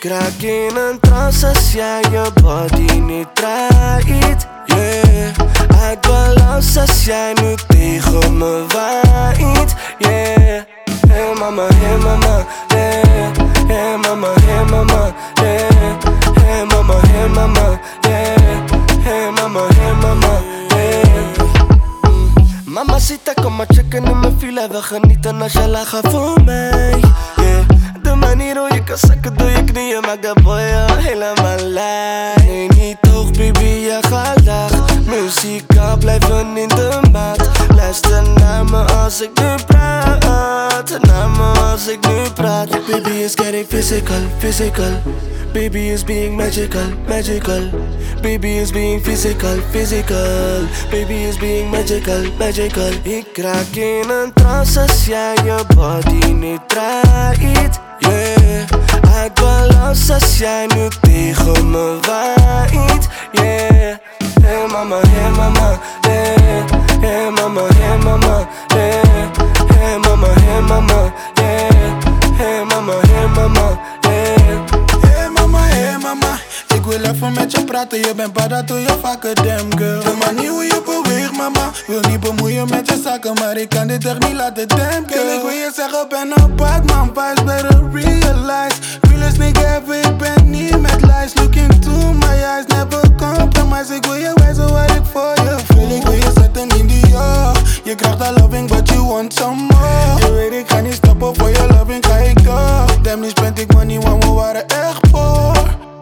raak in een trance als jij je body niet draait. Yeah, uit balans als jij nu tegen me waait. Yeah, hey mama, yeah. Hey mama, yeah. Hey mama, yeah. Hey mama, yeah. Mamacita, kom maar checken in mijn file. We genieten als je lachen voor mij. Yeah, de manier hoe je kan zakken door je knieën maakt de boy al helemaal lijf. Nee, niet hoog baby, je gaat laag. Muzika blijven in de maat. Luister naar me als ik nu praat. Naar me als ik nu praat. Baby is getting physical. Baby is being magical. Baby is being physical. Baby is being magical. Ik raak in een trance als jij je body niet draait. Yeah, uit balans als jij nu tegen me waait. Yeah, hey mama, yeah. Hey mama, yeah. Hey mama, yeah. Hey mama, yeah. Hey mama, ik wil even met je praten. Je bent bad, dat doe je vaker, damn girl. De manier hoe je beweegt, mama. Wil niet bemoeien met je zaken, maar ik kan dit echt niet laten, damn girl. Ik wil je zeggen, ben een bad man, vibes better realize. Realest nigga ever, ik ben niet met lies. Look into my eyes, never compromise. Ik wil je wijzen wat ik voor je voel. Ik wil je zetten in die oog. Je krijgt al loving, but you want some more. Je weet, ik ga niet stoppen voor je loving, ga ik door. Damn, nu spend ik money, want we waren echt poor.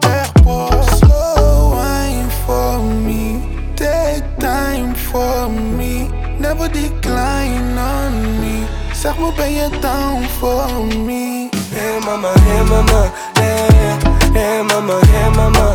Slow wine for me, take time for me. Never decline on me. Zeg me, ben je down for me? Hey mama, yeah. Hey mama,